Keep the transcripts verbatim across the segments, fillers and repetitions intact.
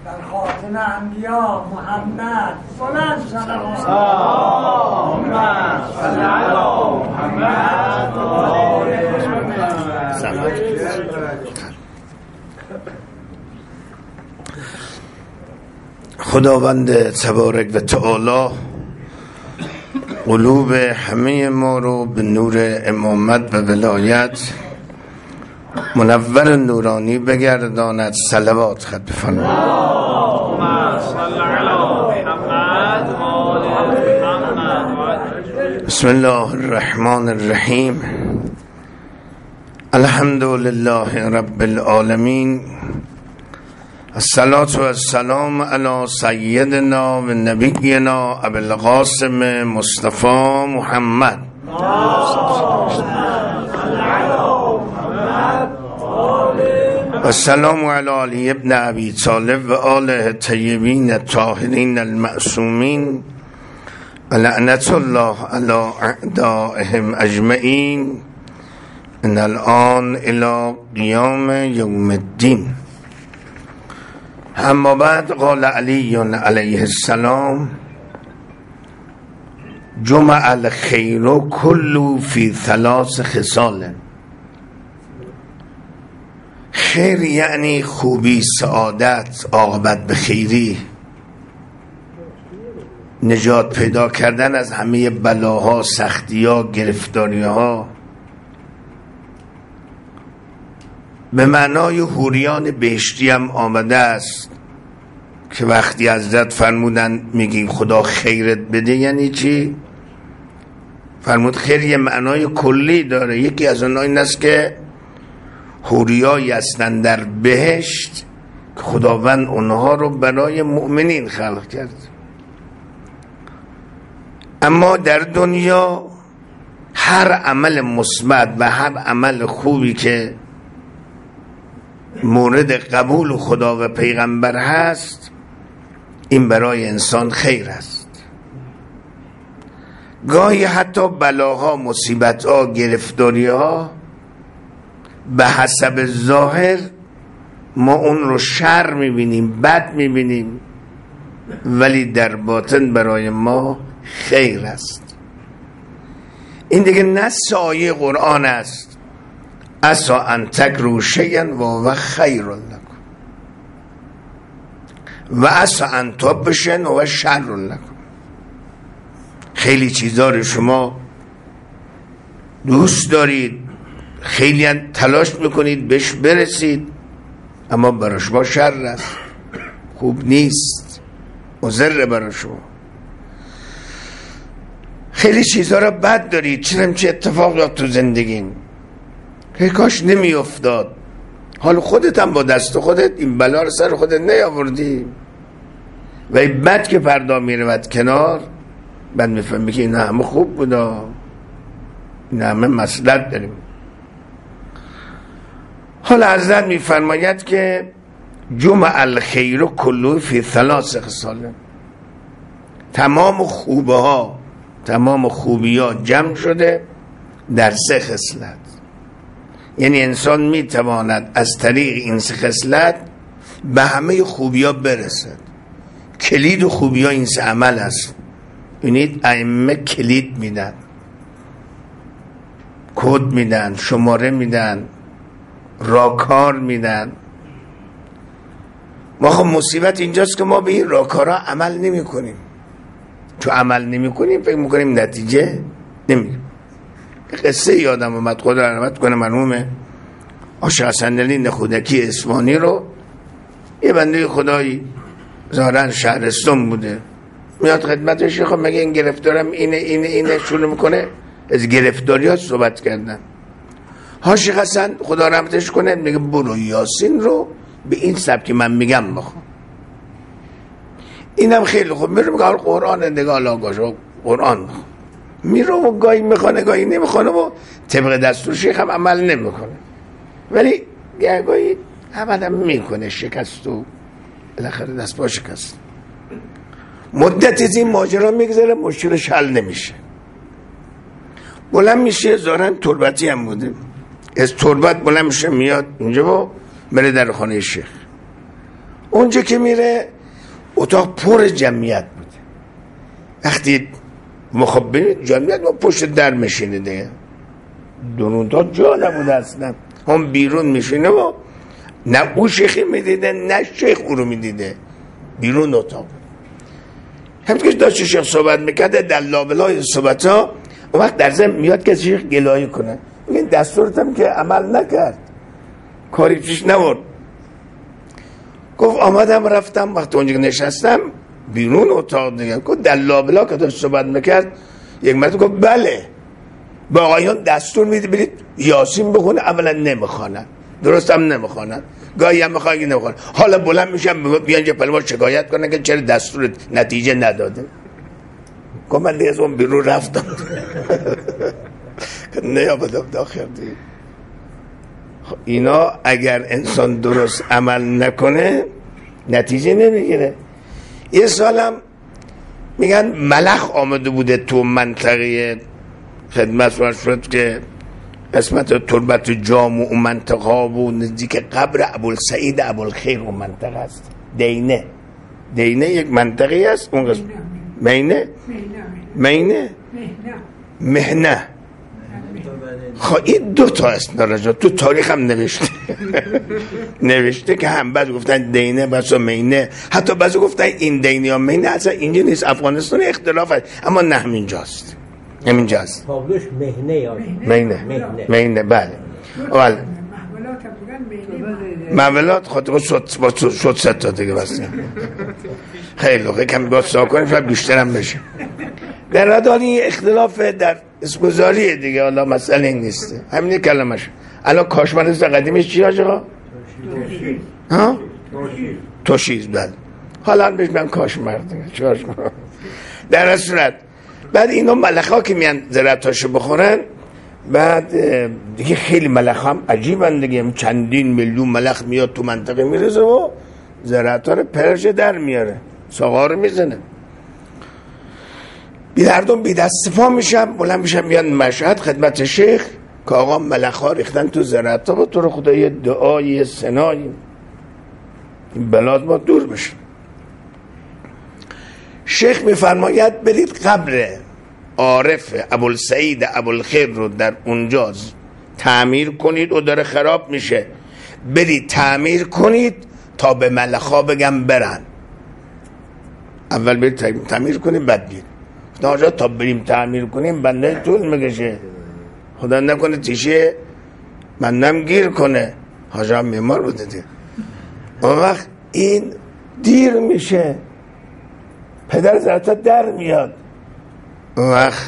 در خاتم انبیا محمد بلند صلوات اللهم صل علی محمد و آل محمد. خداوند تبارک و تعالی قلوب همه ما رو به نور امامت و ولایت منور نورانی بگرداند. صلوات خط بفرمایید. اللهم صل علی محمد و آل محمد. بسم الله الرحمن الرحیم. الحمد لله رب العالمین. الصلاة والسلام علی سیدنا و نبینا ابی القاسم مصطفی محمد. و السلام علی علی ابن ابی طالب و آله الطیبین الطاهرین المعصومین و لعنت الله علی اعدائهم اجمعین ان الان الی قیام یوم الدین. اما بعد قال علی علیه السلام جمع الخیر کل فی ثلاث خصال. خیر یعنی خوبی، سعادت، عاقبت به خیری، نجات پیدا کردن از همه بلاها، سختی‌ها، گرفتاری‌ها، به معنای حوریان بهشتی هم آمده است که وقتی حضرت فرمودن میگیم خدا خیرت بده یعنی چی؟ فرمود خیر یه معنای کلی داره. یکی از اونها این است که حوریایی هستند در بهشت که خداوند اونها رو برای مؤمنین خلق کرد. اما در دنیا هر عمل مثبت و هر عمل خوبی که مورد قبول خدا و پیغمبر هست این برای انسان خیر است. گاهی حتی بلاها، مصیبتها، گرفتاریها به حسب ظاهر ما اون رو شر میبینیم، بد میبینیم، ولی در باطن برای ما خیر است. این دیگه نص آیه قرآن است. عسا ان تکرهوا شیئا و هو خیر لکم و عسا ان تحبوا شیئا و هو شر لکم. خیلی چیزا رو شما دوست دارید، خیلی تلاش میکنید بهش برسید، اما برای شما شر است، خوب نیست، مضر برای شما. خیلی چیزا رو بد دارید، چرا چه اتفاقات تو زندگیم که کاش نمی افتاد. حال خودت هم با دست خودت این بلا رو سر خودت نیاوردی و این بد که فردا میرود کنار، بعد میفهمی که این همه خوب بودا، این همه مصلحت داریم. حالا حضرت میفرماید که جمع الخیر کله فی ثلاث خصال. تمام خوبه ها، تمام خوبی ها جمع شده در سه خصلت. یعنی انسان میتواند از طریق این سه خصلت به همه خوبی ها برسد. کلید خوبی ها این سه عمل است. یعنی ائمه کلید میدن، کد میدن، شماره میدن، راکار میدن. ما خب مصیبت اینجاست که ما به این راکارها عمل نمی کنیم. چون عمل نمی کنیم فکر میکنیم نتیجه نمیگیم. قصه یادم اومد، خدا رحمت کنه مرحوم آشا حسن‌علی نخودکی اصفهانی رو، یه بنده خدایی ظاهرا شهرستان بوده، میاد خدمتش، خب مگه این گرفتارم اینه اینه اینه شروع میکنه از گرفتاریات صحبت کردن. حاجی حسن خدا رحمتش کنه میگه برو یاسین رو به این سبک من میگم بخون. اینم خیلی خوب میره میگه قرآن نگاه لاگاشو قرآن بخون. میره و گاهی میخونه گاهی نمیخونه و طبق دستور شیخ هم عمل نمیکنه، ولی گاهی عمل هم میکنه. شکست و بالاخره دست با شکست. مدت از این ماجرا میگذره، مشکلش حل نمیشه. بلند میشه، ظاهرا تربتی هم بوده، از تربت بلند میشه میاد اینجا و بره در خانه شیخ. اونجا که میره اتاق پر جمعیت بود. وقتی مخبر جمعیت ما پشت در میشینه دیگه، دونون تا جا نبوده اصلا، هم بیرون میشینه و نه او شیخی میدیده نه شیخ او رو میدیده، بیرون اتاق. همین که داشت شیخ صحبت میکرده در لابلای صحبت ها اون وقت در ضمن میاد که شیخ گلایه کنه، میگه دستورتم که عمل نکرد، کاری پیش نبرد. گفت آمدم رفتم، وقتی اونجا نشستم بیرون اتاق دیگه، گفت در لابلا که داشت صحبت میکرد یک مرتبه گفت بله با آقایان دستور میده برید یاسین بخونه، اولا نمیخوانن، درست هم نمیخوانن، گاهی هم میخوان که نمیخوانن، حالا بلند میشن بیان جا پلما شکایت کنن که چرا دستور نتیجه نداده. گفت من دیگه از اون بیرون رفتم نیابدم داخل دیگه. اینا اگر انسان درست عمل نکنه نتیجه نمیگیره. یه سالم میگن ملخ آمده بوده تو منطقه خدمت من شد که قسمت تربت جامع و منطقه ها بود، نزدیک قبر ابوالسعید ابوالخیر اون منطقه است. دینه دینه یک منطقه است اون قسمت. مینه مینه مهنه. خب این دو تا است نراجع تو تاریخ هم نوشته نوشته که هم بعضی گفتن دینه بعضی مینه، حتی بعضی گفتن این دینه یا مینه اصلا اینجا نیست، افغانستان اختلاف هست، اما نه همینجاست، همینجاست پاولوش مهنه یا مینه مینه بله. بله مولات خاطر شد شد ست تا دیگه بس خیلی خوبه کمی باید سا کنیم شاید بیشتر هم بشه. در حال این اختلاف در اسمگذاریه دیگه، حالا مسئله این نیسته، همین کلمش. الان کاشمرز قدیمش چی آجا؟ توشیز ها؟ توشیز بله، حالا بهش من کاشمرز دیگه چهارش مرد. در صورت بعد اینا ملخ ها که میان زرعتاشو بخورن، بعد دیگه خیلی ملخ هم عجیبن دیگه، چندین میلیون ملخ میاد تو منطقه میرزه و زرعت ها رو پرشه در میاره، ساقا رو میزنه. بیدردون بی دست پا میشم، بلند میشم میان مشهد خدمت شیخ که آقا ملخ ها ریختن تو زرعت ها، با تو رو خدا یه دعایی یه سنایی این بلاد ما دور بشه. شیخ میفرماید برید قبر عارف ابوالسعید ابوالخیر رو در اونجا تعمیر کنید و داره خراب میشه، برید تعمیر کنید تا به ملخا بگم برن. اول برید تعمیر کنید بعد بید ناجا تا بریم تعمیر کنیم بنده طول میگشه، خدا نکنه تیشه بندم گیر کنه، حاجا میمار بوده دید. اون وقت این دیر میشه، پدر زرطا در میاد. اون وقت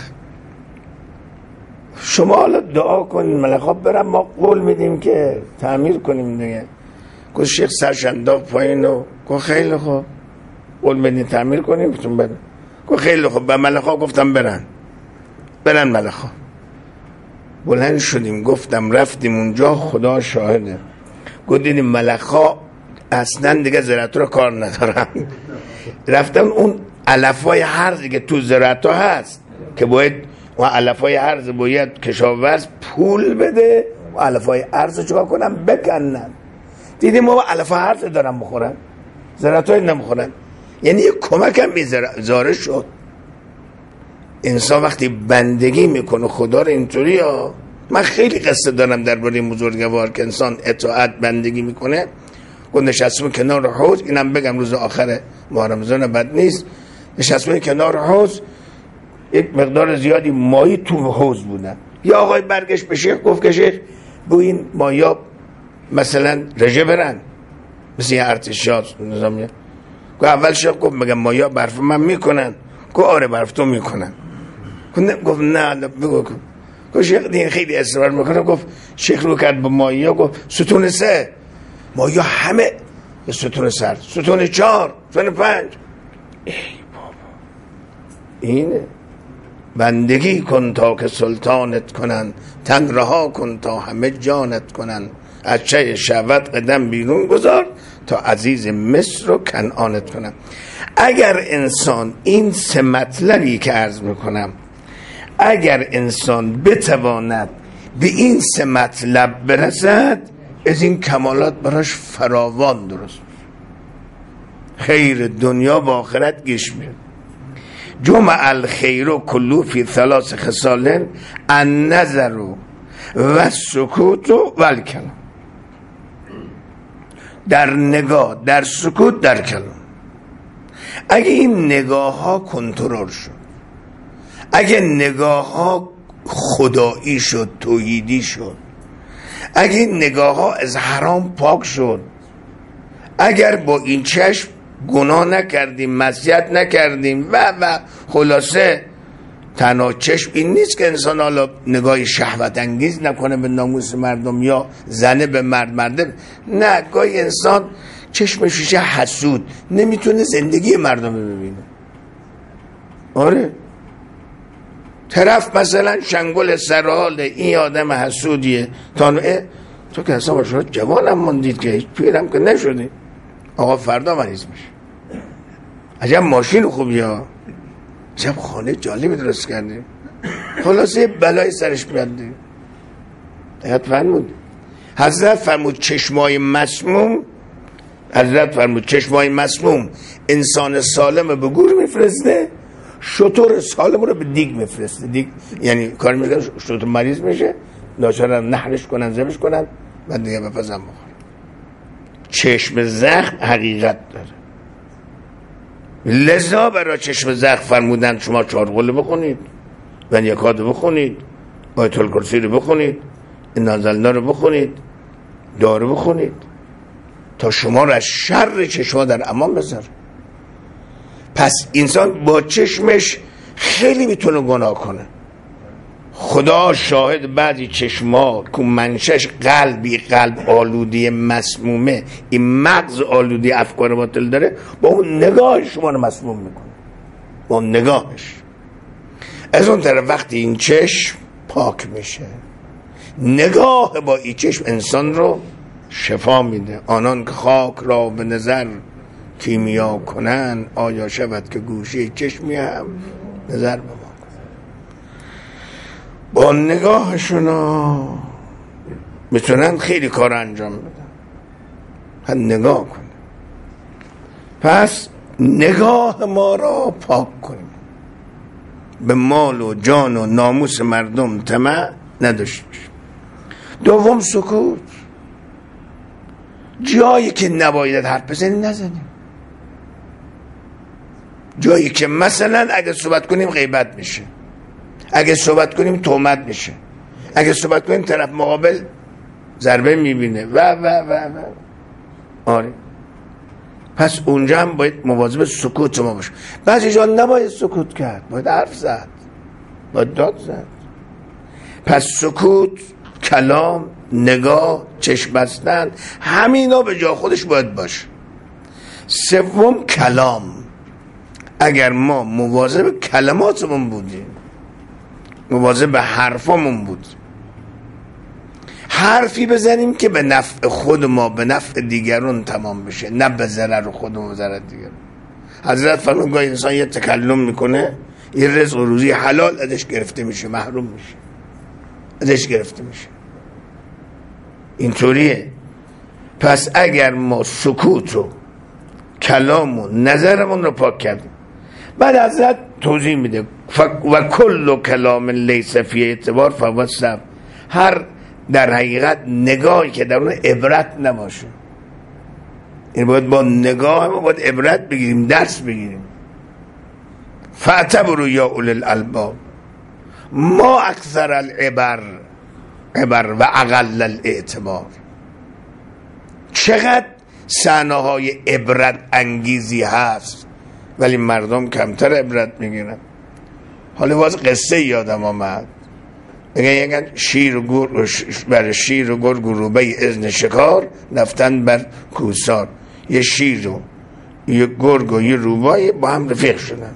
شما حالا دعا کنید ملخا برم، ما قول میدیم که تعمیر کنیم دیگه. گفت شیخ سرش انداخت پایین و گفت خیلی خوب قول میدیم تعمیر کنیم بتون برن. گفت خیلی خوب. به ملخا گفتم برن برن ملخا. بلند شدیم گفتم رفتیم اونجا، خدا شاهده، گفت دیدیم ملخا اصلا دیگه زراعت رو کار ندارن. رفتن اون علفای هرزی که تو زراعت ها هست که باید و علفای هرز باید کشاورز پول بده و علفای هرز چکار کنن بکنن. دیدیم ما علفای هرز دارن بخورن، زراعت های نمیخورن. یعنی یک کمک هم بیزاره شد. انسان وقتی بندگی میکنه خدا رو اینطوری ها. من خیلی قصه دارم درباره بزرگوار که انسان اطاعت بندگی میکنه. گفت نشستم کنار حوض، اینم بگم روز آخر ماه رمضان بد نیست، نشستم کنار حوض، یک مقدار زیادی ماهی تو حوض بودن. یا آقای برگشت به شیخ گفت که شیخ بو این ماهیا مثلا رژه برن مثل یه ارتشات نظامیه. گفت اول شیخ گفت مگه ماهیا برف من میکنن؟ گفت آره برف تو میکنن. گفت نه بگو. گفت شیخ دین خیلی اصرار میکنه. گفت شیخ رو کرد به ماهیا، گفت ستون سه ماهیا همه ستون سر، ستون چهار، ستون پنج. ای بابا اینه بندگی کن تا که سلطانت کنن، تن رها کن تا همه جانت کنن، از چه شهوت قدم بیرون گذار تا عزیز مصر رو کنعانت کنن. اگر انسان این سه مطلبی که عرض میکنم، اگر انسان بتواند به این سه مطلب برسد، از این کمالات براش فراوان درست. خیر دنیا و آخرت گیش میاد. جمع الخیر و کلو فی ثلاث خصال النظر و سکوت و الکلام. در نگاه، در سکوت، در کلام. اگه این نگاه ها کنترل شد، اگه نگاه ها خدایی شد، توحیدی شد، اگه این نگاه ها از حرام پاک شد، اگر با این چشم گناه نکردیم، معصیت نکردیم و و خلاصه تنها چشم این نیست که انسان حالا نگاه شهوت انگیز نکنه به ناموس مردم یا زنه به مرد مرده، نه، گاهی انسان چشمش میشه حسود، نمیتونه زندگی مردم ببینه. آره طرف مثلا شنگل سرحال این آدم حسودیه، تا تو که اصلا باشون جوانم ماندید که هیچ پیرم که نشدی، آقا فردا مریض میشه. عجب ماشین خوبی ها، عجب خانه جالبی درست کردی، خلاصه بلای سرش میاد دیگه. حضرت فرمود حضرت فرمود چشمای مسموم حضرت فرمود چشمای مسموم انسان سالم به گور میفرسته، شطور سالم رو به دیگ میفرسته. دیگ یعنی کار میکنه شطور مریض میشه، ناچارن نحرش کنن، ذبحش کنن، بعد دیگه بپزن بخوره. چشم زخم حقیقت داره، لذا برای چشم زخم فرمودن شما چهار قله بخونید، و یکاد بخونید، آیت الکرسی رو بخونید، این نازلنا رو بخونید، دارو بخونید تا شما را از شر چشما در امان بذاره. پس انسان با چشمش خیلی میتونه گناه کنه. خدا شاهد بعضی چشما که منشش قلبی قلب آلودی مسمومه، این مغز آلودی افکار باطل داره، با اون نگاه شما رو مسموم میکنه، با اون نگاهش. از اون طرف وقتی این چشم پاک میشه، نگاه با این چشم انسان رو شفا میده. آنان که خاک را به نظر کیمیا کنن، آیا شود که گوشه چشمی هم نظر به ما کنن. با نگاهشون میتونن خیلی کار انجام بدن، هم نگاه کنن. پس نگاه ما را پاک کنیم، به مال و جان و ناموس مردم طمع نداشته باشیم. دوم سکوت، جایی که نباید حرف بزنیم نزنیم. جایی که مثلا اگه صحبت کنیم غیبت میشه، اگه صحبت کنیم تهمت میشه، اگه صحبت کنیم طرف مقابل ضربه میبینه و و و و آره. پس اونجا هم باید مواظب سکوت ما باشه. بعضی جا نباید سکوت کرد، باید حرف زد، باید داد زد. پس سکوت، کلام، نگاه، چشم بستن، همینا به جا خودش باید باشه. سوم کلام، اگر ما مواظب کلماتمون بودیم، مواظب حرفامون بود، حرفی بزنیم که به نفع خود ما به نفع دیگرون تمام بشه، نه به ضرر خود و ضرر دیگرون. حضرت فرمود گاهی انسان یه تکلم میکنه، یه رزق و روزی حلال ازش گرفته میشه، محروم میشه، ازش گرفته میشه. اینطوریه. پس اگر ما سکوت و کلام و نظرمون رو پاک کردیم، بعد حضرت توضیح میده و کل کلام لیس فی اعتبار فهو صب، هر در حقیقت نگاهی که در اون عبرت نباشه. این باید با نگاه ما باید عبرت بگیریم، درس بگیریم. فاعتبروا یا اولی الالباب ما اکثر العبر عبر و اقل الاعتبار. چقدر صحنه‌های عبرت انگیزی هست ولی مردم کمتر عبرت میگیرن. حالا باز قصه یادم آمد، میگن شیر و گور بر شیر و گرگ و روبه اذن شکار رفتن بر کوسار. یه شیر و یه گرگ و یه روبه با هم رفیق شدن،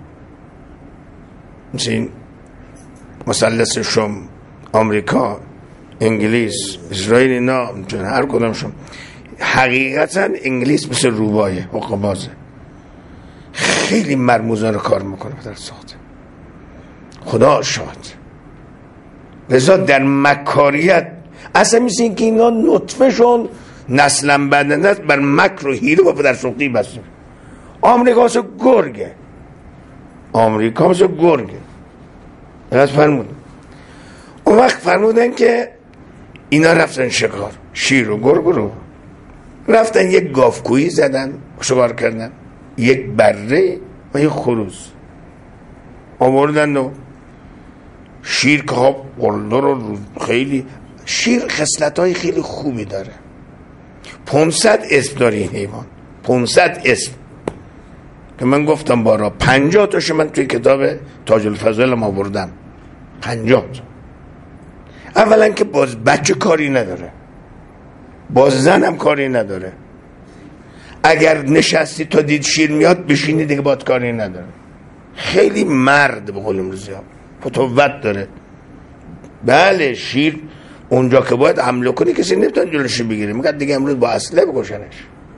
مثل این مثلث شم، آمریکا، انگلیس، اسرائیل، اینا هر کدامشون. حقیقتا انگلیس مثل روبایه، حقبازه، خیلی مرموزانه کار میکنه در ساخته، خدا شاد. لذا در مکاریت اصلا مثل این که اینا نطفه شون نسلا بعد نسل بر مکر و حیله و پدر سوختی بسته. آمریکا واسه گرگه، آمریکا واسه گرگه. از فرمودن اون وقت فرمودن که اینا رفتن شکار، شیر و گرگ رو رفتن یک گاوکویی زدن شکار کردن، یک بره و یک خروس آوردن و شیر که ها قلدر رو خیلی شیر خصلت‌های خیلی خوبی داره. پانصد اسم داره این حیوان، پانصد اسم که من گفتم بارا پنجاه تاشو من توی کتاب تاج الفضائل ما آوردم. پنجاه تا. اولا که باز بچه کاری نداره، باز زن هم کاری نداره. اگر نشستی تا دید شیر میاد بشینی دیگه باید کاری نداره. خیلی مرد به قول امروزی ها فتوت داره. بله شیر اونجا که باید حمله کنی کسی نمیتونه جلوشو بگیره، میگه دیگه امروز با اسلحه بکشنش.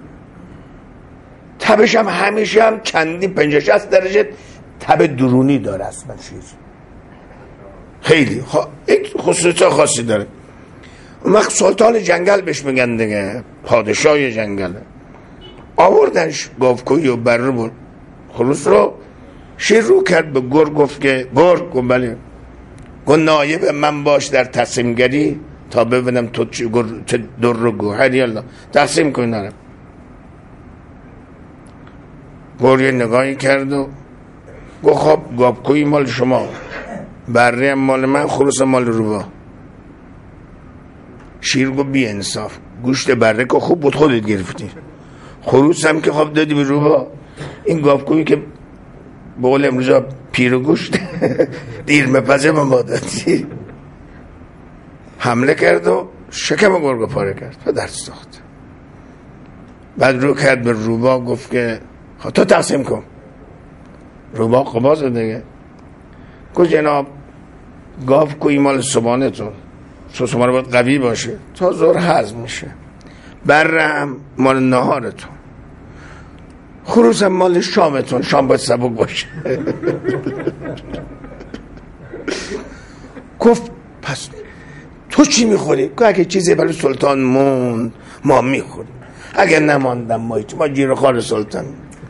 تبش هم همیشه هم چندی پنجاه شصت درجه تب درونی داره اصلا شیر. خیلی یک خصوصیت خاصی داره. اون وقت سلطان جنگل بهش میگن دیگه، پادشاه جنگل. آوردنش گاوکویی و بره بود خروس رو. شیر رو کرد به گرگ گفت که گرگ گفت بله، گفت نایب من باش در تصمیم گری تا ببینم تو چه در رو گوهری الله تقسیم کنی. نرم گرگ نگاهی کرد و گفت خب گاوکویی مال شما، بره مال من، خروس مال روبا. شیر گفت بی انصاف، گوشت بره که خوب بود خودت گرفتی، خروس هم که خب دادی به روبا، این گاوکویی که به قول امروزا پیر و گوشت دیر مپزه به ما دادی. حمله کرد و شکم گرگ پاره کرد و در ساخت. بعد رو کرد به روبا گفت که خب تو تقسیم کن. روبا قباز دیگه گفت جناب گاوکویی مال صبحانه تون، صبحانه باید قوی باشه تا ظهر هضم میشه، بره هم مال نهارتون، خروس هم مال شامتون، شام باید سبک باشه. گفت پس تو چی میخوری؟ گفت اگه چیزی برای سلطان موند ما میخوریم، اگه نماندم ما ما جیر خار سلطان.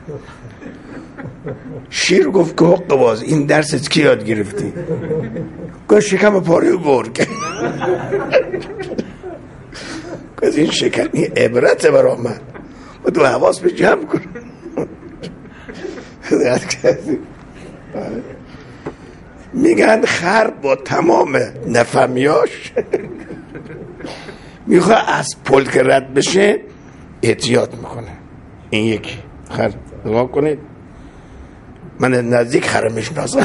شیر گفت که حق باز این درست کی یاد گرفتی؟ گفت شکم پاره و گرگ. گفت این شکمی عبرته برای من، با دو حواس به جمع کن. میگن خر با تمام نفهمیاش میخواه از پل که رد بشه احتیاط میکنه. این یکی خر نگاه کنید، من نزدیک خر میشناسم.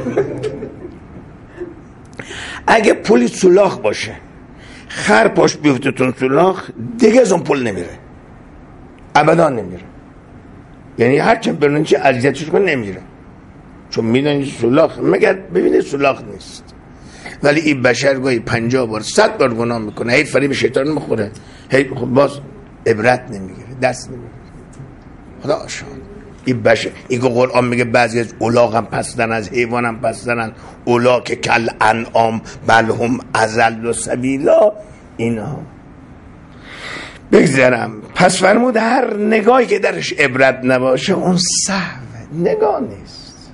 اگه پلی سولاخ باشه خر پاش بیفته تون سولاخ دیگه از اون پل نمیره، ابدا نمیره. یعنی هرچند برنون چه اذیتش کن نمیره، چون میدونی سولاخ، مگر ببینه سولاخ نیست. ولی این بشر گاهی پنجاه بار صد بار گناه میکنه، هی فریب شیطان میخوره، هی خب باز عبرت نمیگیره، دست نمیگیره. خدا آشان این بشر، این که قرآن میگه بعضی از اولاغ هم پسدن، از حیوان هم پسدن، اولاغ که کل انعام بل هم اضل و سبیلا. اینا بگذارم. پس فرمود هر نگاهی که درش عبرت نباشه اون سهو نگاه نیست،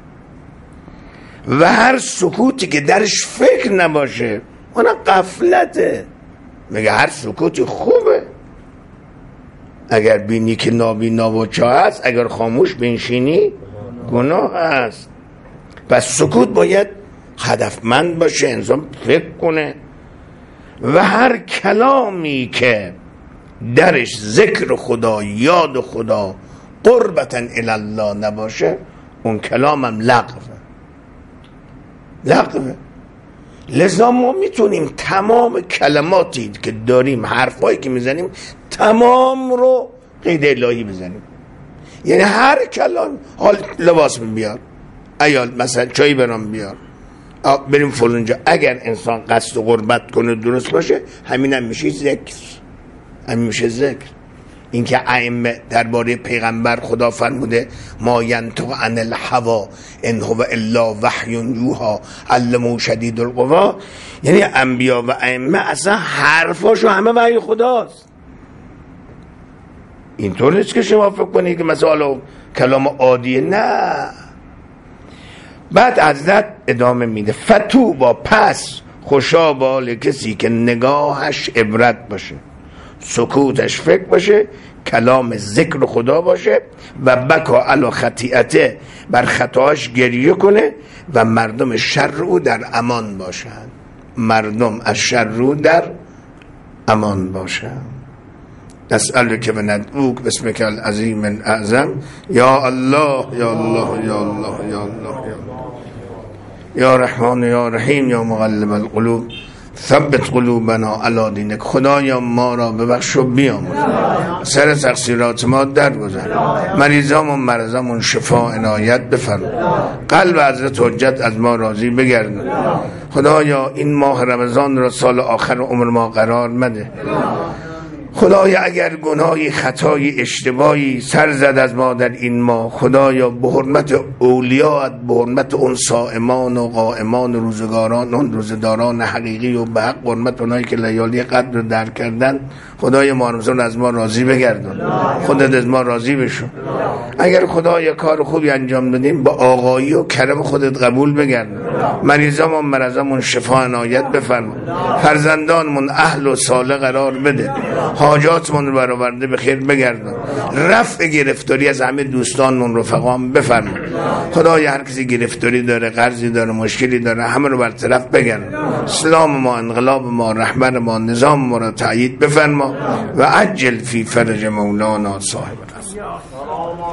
و هر سکوتی که درش فکر نباشه اون غفلته. میگه هر سکوتی خوبه، اگر بینی که نابینا و چا هست، اگر خاموش بنشینی گناه هست. پس سکوت باید هدفمند باشه، انسان فکر کنه. و هر کلامی که درش ذکر خدا، یاد خدا، قربتا الله نباشه اون کلامم لغوه، لغوه. لذا ما میتونیم تمام کلماتی که داریم، حرفایی که میزنیم، تمام رو قید الهی بزنیم. یعنی هر کلام، حال لباس بیار، ایال مثلا چای برام بیار، بریم فلانجا، اگر انسان قصد و قربت کنه درست باشه همین هم میشه ذکر، همین میشه ذکر. این که ائمه درباره پیغمبر خدا فرموده ما ینطق عن الهوا ان هو الا وحی یوحی علمه شدید القوی، یعنی انبیا و ائمه اصلا حرفاشو همه وحی خداست. اینطور نیست که شما فکر کنید که مثلا کلام عادیه، نه. بعد حضرت ادامه میده فتو با پس خوشا بال کسی که نگاهش عبرت باشه، سکوتش فکر باشه، کلام ذکر خدا باشه و بکا علی خطیئته، بر خطاش گریه کنه و مردم شر او در امان باشند، مردم از شر او در امان باشند. نسألك وندعوك باسمك العظیم الاعظم یا الله یا الله یا الله یا الله یا الله یا رحمان یا رحیم یا مقلب القلوب ثبت قلوبنا علی دینک. خدایا ما را ببخش و بیامرز، سر تقصیرات ما درگذر، مریضامون مرضامون شفا عنایت بفرما، قلب حضرت حجت از ما راضی بگردون. خدایا این ماه رمضان را سال آخر عمر ما قرار مده. خدایا اگر گناهی خطای اشتباهی سر زد از ما در این ماه، خدایا به حرمت اولیاءت، به حرمت اون صائمان و قائمان و روزگاران، اون روزداران حقیقی و به حق حرمت اونایی که لیالی قدر رو در کردن، خدای ما رمضان از ما راضی بگردون، خودت از ما راضی بشو. اگر خدایا کار خوبی انجام دادیم با آقایی و کرم خودت قبول بگردون، مریضامون مرضامون شفا عنایت بفرما، فرزندانمون اهل و صالح قرار بده، حاجاتمون رو برآورده به خیر بگردون، رفع گرفتاری از همه دوستانمون رفقام بفرما. خدای هر کسی گرفتاری داره، قرضی داره، مشکلی داره، همه رو برطرف بگردون. اسلام ما، انقلاب ما، رهبر ما، نظام ما رو تأیید بفرما و عجل فی فرج مولانا صاحب العصر.